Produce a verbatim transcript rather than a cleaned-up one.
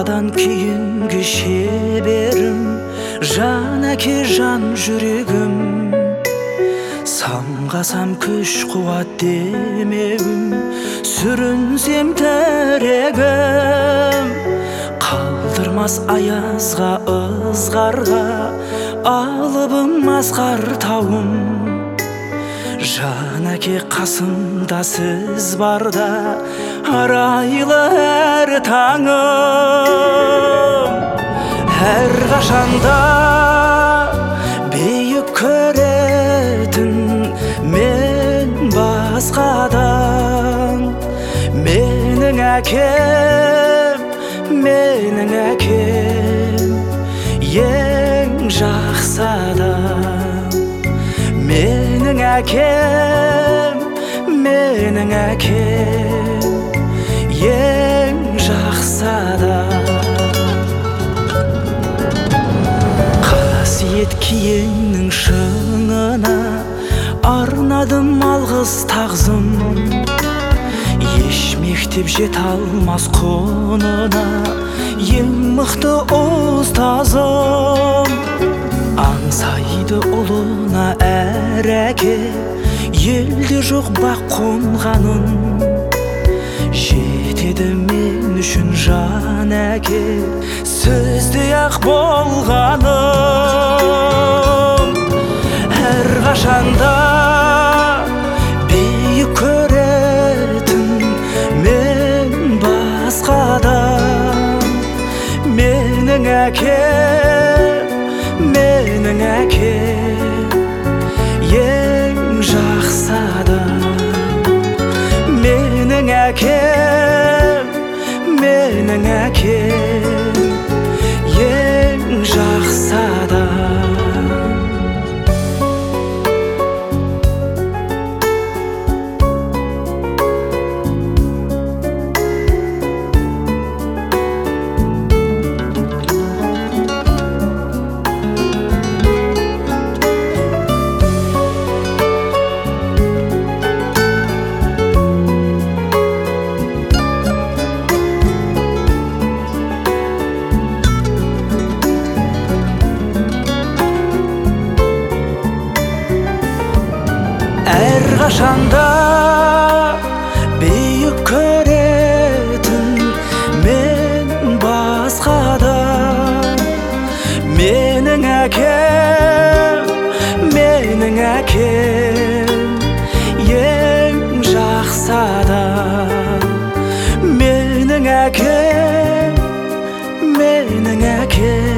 анадан кейінгі шеберім, жан әке жан жүрегім. Самғасам күш қуат демеуім, сүрінсем тірегім. Қалдырмас аязға ызғарға, алыбым асқар тауым. Жан әке қасымда сіз барда, арайлы әр таңым. Әр қашанда биік көретін мен басқадан. Менің әкем, менің әкем, ең жақсы адам. Менің әкем, менің әкем, ең жақсы адам. Қасиет киеңнің шыңына арнадым алғыс тағзым. Еш мектеп жете алмас құнына ең мықты ұстазым. Аңсайды ұлына әр әке, елде жоқ бақ қонғанын. Жетеді мен үшін жан әке, сіздей ақ болғаным. Әр қашанда биік көретін мен басқадан. Менің әкем, менің әкем, ең жақсы адам. Менің әкем, менің әкем, ең жақсы адам. Әр қашанда биік көретін мен басқадан. Менің әкем, менің әкем, ең жақсы адам. Менің әкем, менің әкем,